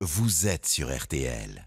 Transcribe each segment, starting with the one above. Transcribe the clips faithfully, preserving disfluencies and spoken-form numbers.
vous êtes sur R T L.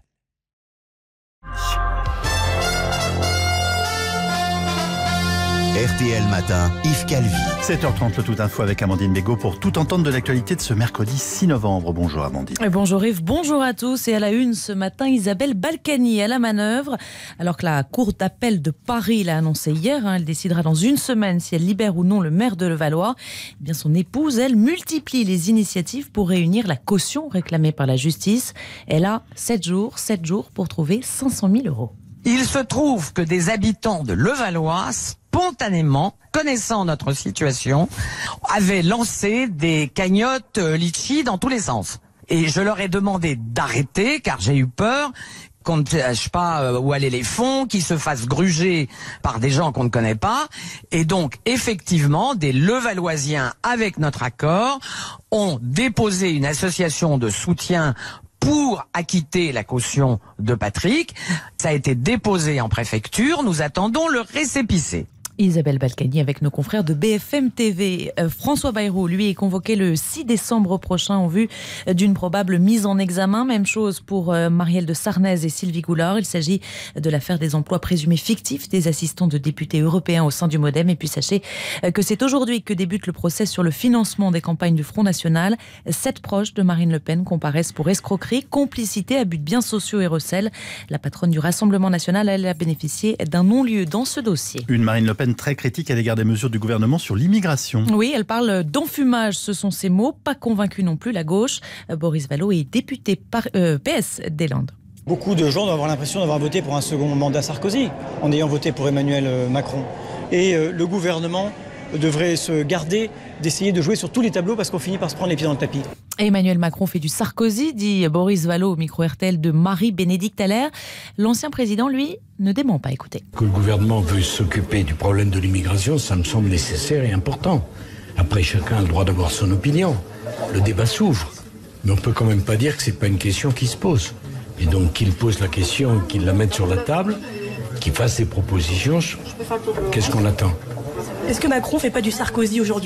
R T L Matin, Yves Calvi. sept heures trente, le Tout Info avec Amandine Bégaud pour tout entendre de l'actualité de ce mercredi six novembre. Bonjour Amandine. Et bonjour Yves, bonjour à tous. Et à la une ce matin, Isabelle Balkany à la manœuvre. Alors que la Cour d'appel de Paris l'a annoncé hier, hein, elle décidera dans une semaine si elle libère ou non le maire de Levallois. Eh bien, son épouse, elle, multiplie les initiatives pour réunir la caution réclamée par la justice. Elle a sept jours, sept jours pour trouver cinq cent mille euros. Il se trouve que des habitants de Levallois, spontanément, connaissant notre situation, avaient lancé des cagnottes litchi dans tous les sens. Et je leur ai demandé d'arrêter, car j'ai eu peur qu'on ne sache pas où aller les fonds, qu'ils se fassent gruger par des gens qu'on ne connaît pas. Et donc, effectivement, des Levalloisiens, avec notre accord, ont déposé une association de soutien pour acquitter la caution de Patrick. Ça a été déposé en préfecture. Nous attendons le récépissé. Isabelle Balkany avec nos confrères de B F M T V. Euh, François Bayrou, lui, est convoqué le six décembre prochain en vue d'une probable mise en examen. Même chose pour euh, Marielle de Sarnez et Sylvie Goulard. Il s'agit de l'affaire des emplois présumés fictifs des assistants de députés européens au sein du Modem. Et puis sachez euh, que c'est aujourd'hui que débute le procès sur le financement des campagnes du Front National. Sept proches de Marine Le Pen comparaissent pour escroquerie, complicité, abus de biens sociaux et recel. La patronne du Rassemblement National, elle a bénéficié d'un non-lieu dans ce dossier. Une Marine Le Pen très critique à l'égard des mesures du gouvernement sur l'immigration. Oui, elle parle d'enfumage, ce sont ses mots. Pas convaincu non plus la gauche. Boris Vallaud est député par, euh, P S des Landes. Beaucoup de gens doivent avoir l'impression d'avoir voté pour un second mandat Sarkozy en ayant voté pour Emmanuel Macron. Et euh, le gouvernement devrait se garder d'essayer de jouer sur tous les tableaux parce qu'on finit par se prendre les pieds dans le tapis. Emmanuel Macron fait du Sarkozy, dit Boris Vallaud au micro R T L de Marie-Bénédicte Allaire. L'ancien président, lui, ne dément pas. Écoutez. Que le gouvernement veut s'occuper du problème de l'immigration, ça me semble nécessaire et important. Après, chacun a le droit d'avoir son opinion. Le débat s'ouvre. Mais on peut quand même pas dire que c'est pas une question qui se pose. Et donc qu'il pose la question, qu'il la mette sur la table, qu'il fasse des propositions. Qu'est-ce qu'on attend ? Est-ce que Macron fait pas du Sarkozy aujourd'hui ?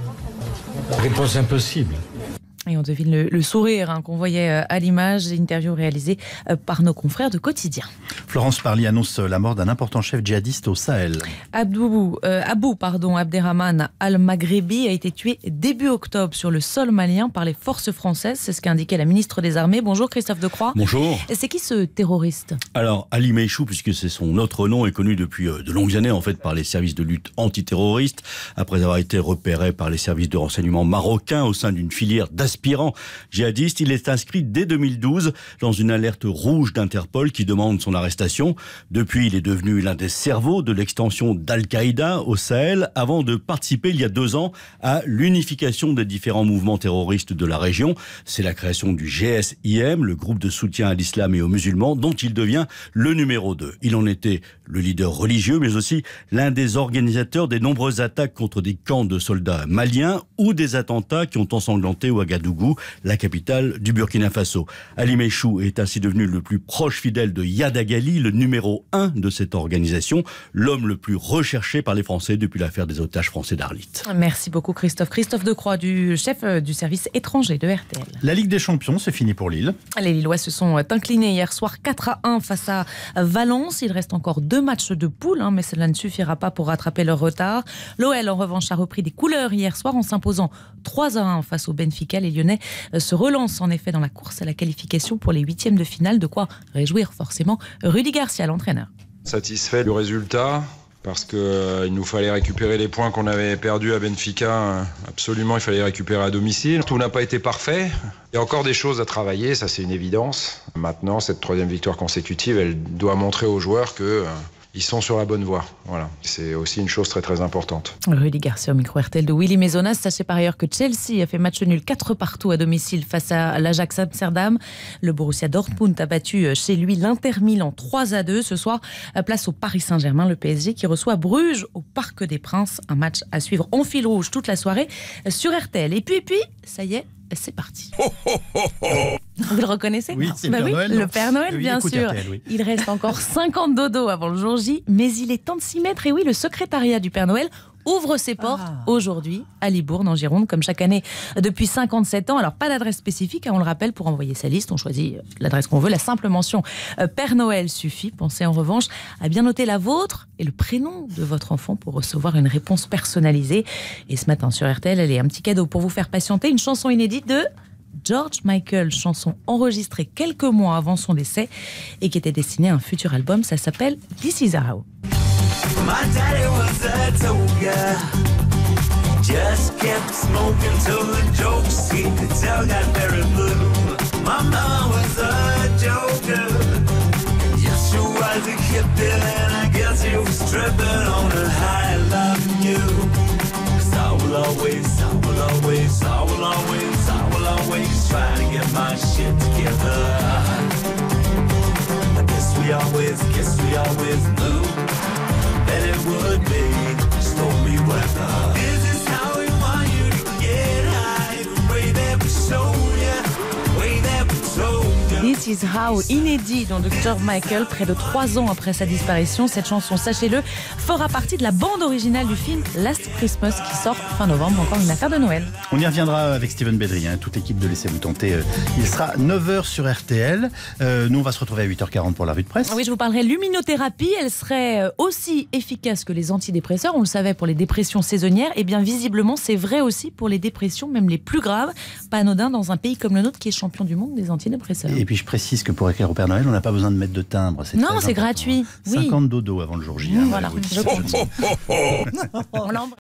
Réponse impossible. Et on devine le, le sourire hein, qu'on voyait à l'image, interview réalisée par nos confrères de Quotidien. Florence Parly annonce la mort d'un important chef djihadiste au Sahel. Abdou, euh, Abou pardon, Abderrahman Al-Maghrebi a été tué début octobre sur le sol malien par les forces françaises. C'est ce qu'a indiqué la ministre des Armées. Bonjour Christophe Decroix. Bonjour. C'est qui ce terroriste ? Alors Ali Meichou, puisque c'est son autre nom, est connu depuis de longues années en fait par les services de lutte antiterroriste, après avoir été repéré par les services de renseignement marocains au sein d'une filière d'aspirants djihadistes. Il est inscrit dès deux mille douze dans une alerte rouge d'Interpol qui demande son arrestation. Depuis, il est devenu l'un des cerveaux de l'extension d'Al-Qaïda au Sahel avant de participer il y a deux ans à l'unification des différents mouvements terroristes de la région. C'est la création du G S I M, le groupe de soutien à l'islam et aux musulmans, dont il devient le numéro deux. Il en était le leader religieux, mais aussi l'un des organisateurs des nombreuses attaques contre des camps de soldats maliens ou des attentats qui ont ensanglanté Ouagadougou, la capitale du Burkina Faso. Ali Meichou est ainsi devenu le plus proche fidèle de Yada Ghali, le numéro un de cette organisation, l'homme le plus recherché par les Français depuis l'affaire des otages français d'Arlit. Merci beaucoup Christophe. Christophe Decroix, du chef du service étranger de R T L. La Ligue des Champions, c'est fini pour Lille. Les Lillois se sont inclinés hier soir quatre à un face à Valence. Il reste encore deux matchs de poule, hein, mais cela ne suffira pas pour rattraper leur retard. L'O L, en revanche, a repris des couleurs hier soir en s'imposant trois à un face au Benfica. Les Lyonnais se relancent en effet dans la course à la qualification pour les huitièmes de finale. De quoi réjouir forcément Rudy Garcia, l'entraîneur. Satisfait du résultat parce qu'il euh, nous fallait récupérer les points qu'on avait perdus à Benfica. Absolument, il fallait les récupérer à domicile. Tout n'a pas été parfait. Il y a encore des choses à travailler, ça c'est une évidence. Maintenant, cette troisième victoire consécutive, elle doit montrer aux joueurs que... Euh, Ils sont sur la bonne voie. Voilà. C'est aussi une chose très très importante. Rudy Garcia au micro R T L de Willy Maisonas. Sachez par ailleurs que Chelsea a fait match nul quatre partout à domicile face à l'Ajax Amsterdam. Le Borussia Dortmund a battu chez lui l'Inter Milan trois à deux. Ce soir, place au Paris Saint-Germain, le P S G qui reçoit Bruges au Parc des Princes. Un match à suivre en fil rouge toute la soirée sur R T L. Et puis, et puis, ça y est, c'est parti. Vous le reconnaissez ? Oui, c'est bah le Père oui, Noël. Le Père Noël, oui, bien écoute, sûr. R T L, oui. Il reste encore cinquante dodos avant le jour J, mais il est temps de s'y mettre. Et oui, le secrétariat du Père Noël ouvre ses portes Ah. aujourd'hui à Libourne, en Gironde, comme chaque année depuis cinquante-sept ans. Alors, pas d'adresse spécifique, hein, on le rappelle, pour envoyer sa liste, on choisit l'adresse qu'on veut. La simple mention euh, Père Noël suffit. Pensez en revanche à bien noter la vôtre et le prénom de votre enfant pour recevoir une réponse personnalisée. Et ce matin, sur R T L, elle est un petit cadeau pour vous faire patienter, une chanson inédite de George Michael, chanson enregistrée quelques mois avant son décès et qui était destinée à un futur album. Ça s'appelle This Is How. My daddy was a toga, just kept smoking till the jokes he could tell got very blue. My mom was a joker, yes she was a hippie and I guess she was tripping on a high loving you. Cause I will always, I will always, I will always, I will always try to get my shit together. I guess we always, guess we always knew that it would be stormy weather. This is how we want you to get high, the way that we show ya, the way that we told ya. This Is How, inédit dans George Michael, près de trois ans après sa disparition. Cette chanson, sachez-le, fera partie de la bande originale du film Last Christmas qui sort fin novembre, encore une affaire de Noël. On y reviendra avec Steven Bédry, hein, toute l'équipe de Laissez-vous tenter. Euh, il sera neuf heures sur R T L. Euh, nous, on va se retrouver à huit heures quarante pour la revue de presse. Oui, je vous parlerai luminothérapie. Elle serait aussi efficace que les antidépresseurs. On le savait pour les dépressions saisonnières. Et bien, visiblement, c'est vrai aussi pour les dépressions, même les plus graves. Pas anodin dans un pays comme le nôtre qui est champion du monde des antidépresseurs. Et puis, je précise que pour écrire au Père Noël, on n'a pas besoin de mettre de timbre. C'est non, très c'est important. gratuit. Oui. cinquante dodo avant le jour J. Mmh, hein, voilà, oui. je comprends. On l'embrasse.